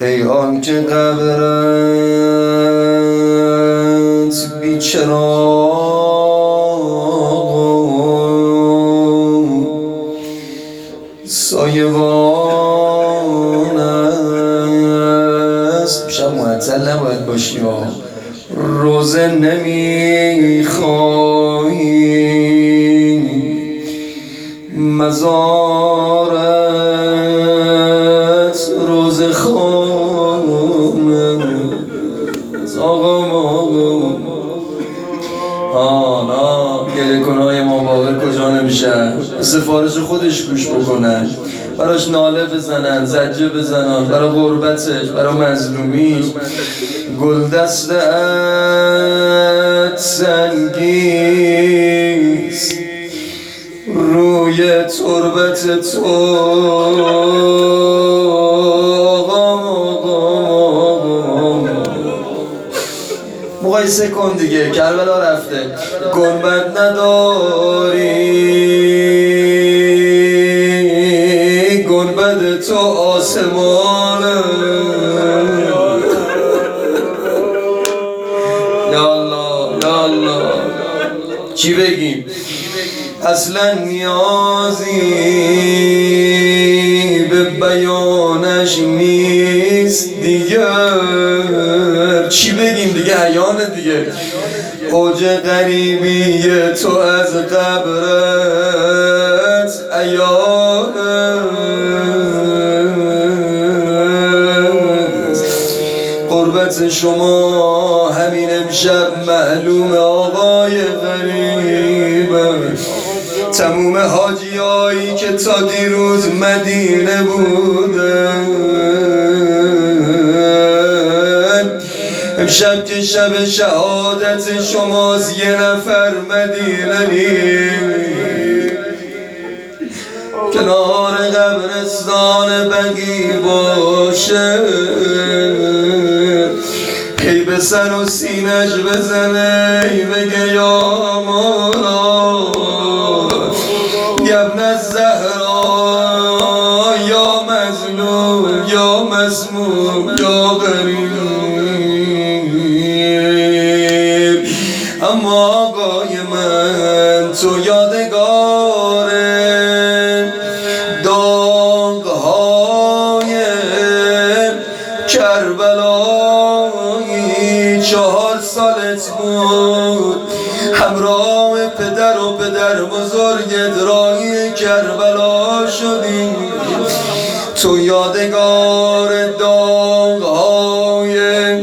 ای آنکه قبرت بی چراغ سایبان است. شب معطل نباید باشی و روزه نمیخوایی، مزارت روزه خانه آقا آنا گله کنهای ما باقر کجا نمیشه، سفارش خودش گوش بکنن، براش ناله بزنن، زجه بزنن، برا غربتش، برا مظلومیش. گل دستت سنگیست روی تربت تو، مقایسه کن دیگه، کربلا رفته گنبد نداری، گنبد تو آسمانه. یا الله یا الله، چی بگیم؟ اصلا نیازی به بیانش نیست دیگر، چی بگیم دیگه؟ عیانه دیگه. اوج غریبی تو از قبرت عیانه، قربت شما همین امشب معلوم آقای غریبه. تموم حاجیایی که تا دیروز مدینه بودن، امشب که شب شهادت شماست یه نفر مدینه نیست، کنار قبرستان بقی باشه، پی به سر و سینش بزنه بگه یا مولا یا ابن الزهرا، یا مظلوم یا مسموم یا غریب. اما آقای من تو یادگار داغ‌های کربلایی، 4 سالت بود همراه پدر و پدر بزرگت راهی کربلا شدی. تو یادگار داغ‌های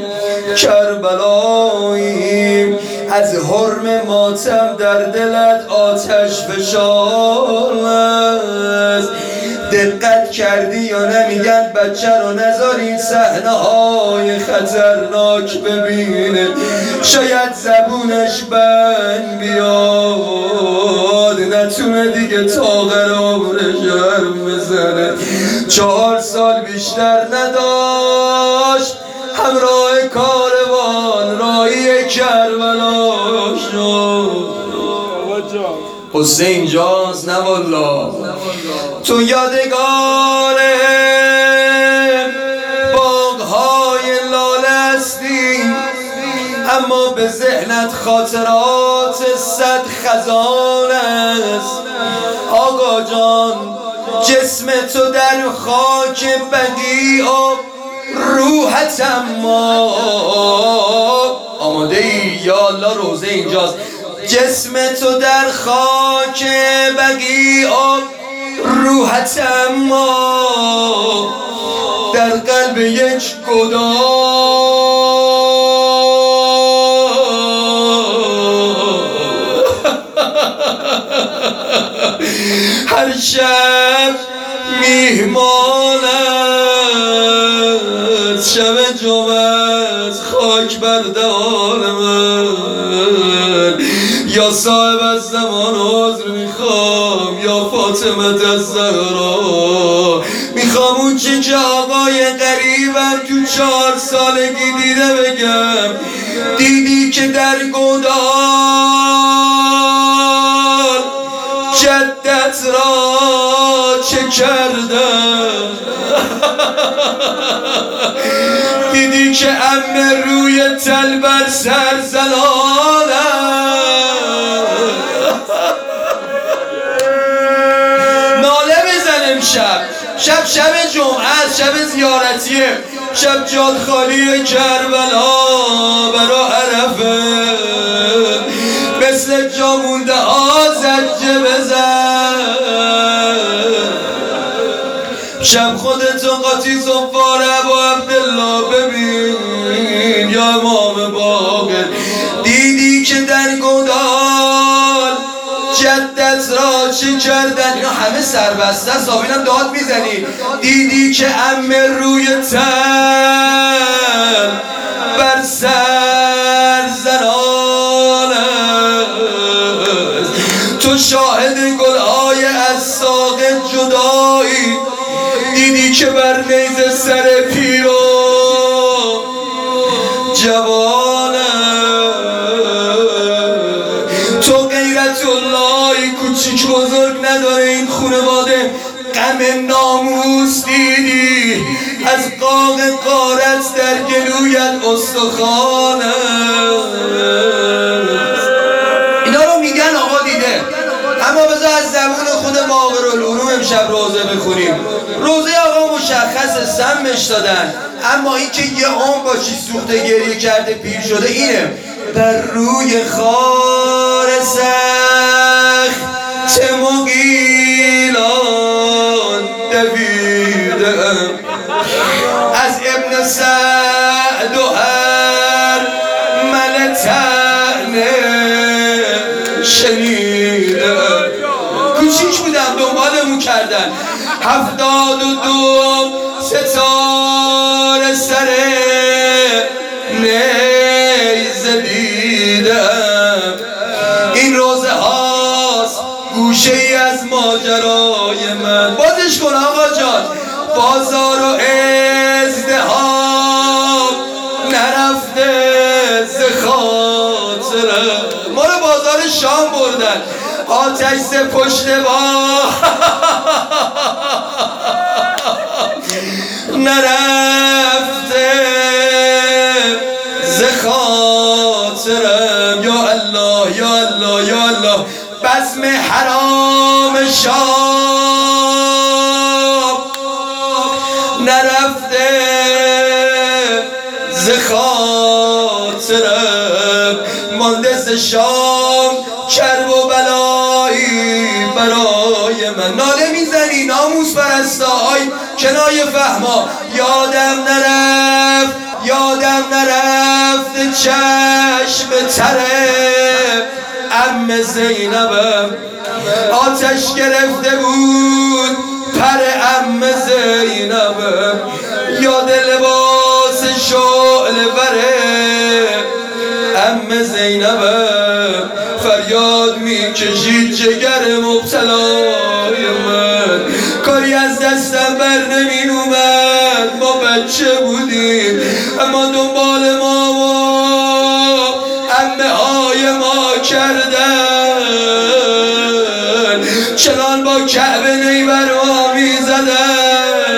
کربلایی، از حرم ماتم در دلت آتش فشان است. دقت کردی یا نمیگن بچه رو نذارین صحنه های خطرناک ببینه، شاید زبونش بند بیاد، نتونه دیگه طاقه رو برشرم بزنه. 4 سال بیشتر نداشت همراه کاروان راهی کربلا شد. حسین جاست نه والله، تو یادگار باغ‌های لاله هستی، اما به ذهنت خاطرات 100 خزان است. آقا جان جسم تو در خاک بقیع و روحت اما آماده ای؟ یا الله روزه اینجاست. جسم تو در خاک بقیع و روحت اما در قلب یک هر شب میهمانت، شب جمعت خاک بر دهان من. یا صاحب از زمان عذر میخوام، یا فاطمه الزهرا میخوام، اون چه که آقای غریبم تو 4 سالگی دیده بگم. دیدی که در گودال جدت را چه کردم که عمه روی تل بر سر زلالم ناله بزنم شب جمعه است، شب زیارتیه، شب جاد خالی کربلا برا عرفه، مثل جا مونده زجه بزن، شب خودتو قاطی صفاره با عبدالله ببین یا امام باقر. دیدی که در گودال جدت را چی کردن؟ اینا همه سربسته است، آبینم داد میزنی. دیدی که عمه روی تن بر سر زنان است، تو شاهد گلهای از ساق جدایی. دیدی که بر نیز سر پیر و جوان تو غیرت اللهی کوچیک بزرگ نداره این خانواده. غم ناموس دیدی از قاق غارت در گلویت استخوان اینا رو میگن آقا دیده. اما بذار از زبون خود ماورالعلوم امشب روزه بخونیم. روزه آقا مشخص سمش دادن، اما این که یه عمر باشی سوخته گریه کرده پیر شده اینه. بر روی خار سخت مغیلان دویدم، از ابن سعد و هر من طعنه شنیدم. کوچیک بودم دنبالمون کردن، 72 ستاره سر نیزه دیدم. این روزه هاست گوشه ای از ماجرای من. بازش کن آقا جان. بازار و ازدهام نرفته ز خاطرم. ما رو بازار شام بردن، آتش ز پشت با نرفته ز خاطرم. یا الله یا الله یا الله. بزم حرام شام نرفته ز خاطرم. مانده ز شام کرب و بلایی برای من. ناله میزنی ناموس پرستای کنای فهما. یادم نرفت چشم تره عم زینبم. آتش گرفته بود پر عم زینبم. یاد لباس شعله وره عم زینبم. فریاد میکشید جگر مبتلای من. کاری از دستم بر نمی اومد، ما بچه بودیم اما دنبال ما و عمه های ما کردن. چنان با کعبه نی بر ما میزدن.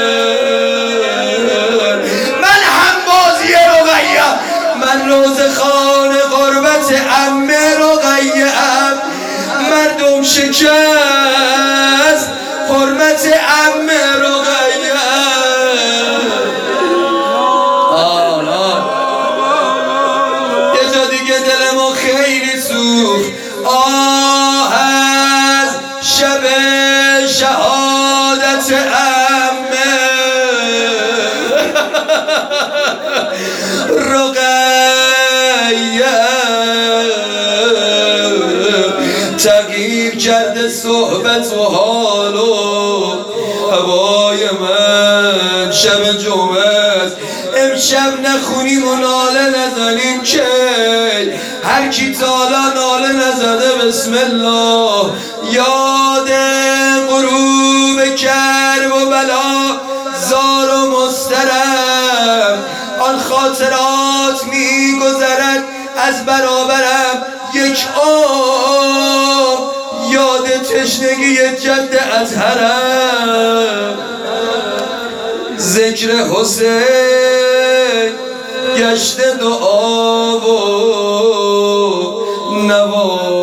من هم بازی رقیه، من روزه خانه قربت عمه رقیه ام. مردم شکست حرمت عمه رقیه. یه جا دیگه دل ما خیلی سوخت. از شب شهادت عمه رقیه. تغییر کرده صحبت و حال و هوای من. شب جمعه است امشب نخونیم و ناله نزنیم که هر کی تالا ناله نزده بسم الله. یاد غروب کرب و بلا زار و مسترم. آن خاطرات میگذرد از برابرم یک عمر. یاد تشنگی جد اطهرم. ذکر حسین دشت دعا و نوا